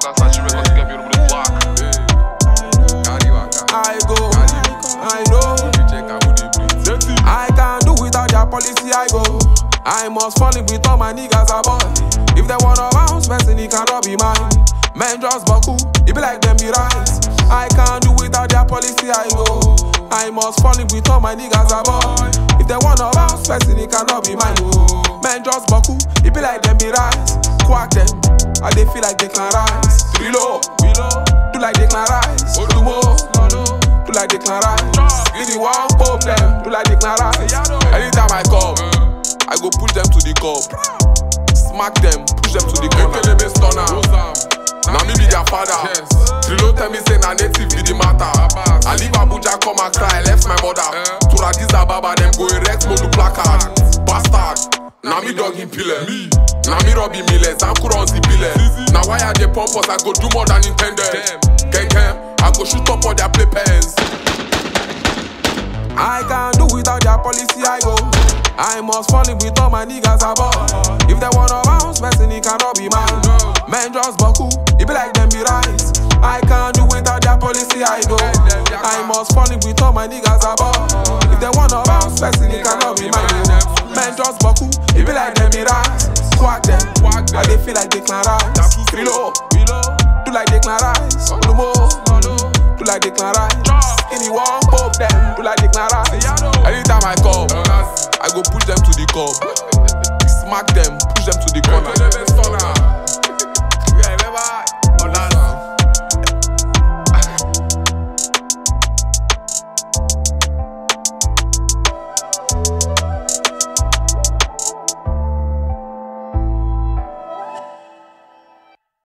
I go, I know. I can't do without their policy, I go. I must fall in with all my niggas above. If they wanna bounce, person, it cannot be mine. Men just buckle, it be like them be rice. I can't do without their policy, I go. I must fall in with all my niggas above. If they wanna bounce, person, it cannot be mine. Men just buckle, it be like them be rice. Quack them, and they feel like they can rise. Reload, do like they can rise. Do more, do like they can rise. If you want pop them, do like they can rise. Anytime I come, I go push them to the cup. Smack them, push them to the corner. They be stunner. Now me be their father. Trilo tell me say na native be the matter. I leave Abuja come and cry, left my mother. To Addis Ababa them go erect no do placard. Bastard. Now me dog in pillar. Now me Robbie Millers, I'm cool on the pillar. Now why are they pump us? I go do more than intended. I go shoot up all their play pens. I can't do without their policy, I go. I must fall in with all my niggas above. If they wanna bounce, person, it cannot be mine. Men just buckle, it be like them be rice. I can't do without their policy, I go. I must fall in with all my niggas above. If they wanna bounce, person, it cannot be mine. Men just buckle, it be like them be rice. Quack them, and they feel like they can rise. Reload, do like they can rise. Do more, do like they can rise. Anyone pop them, do like they can rise. Anytime I come, I go push them to the cup. Smack them, push them to the corner.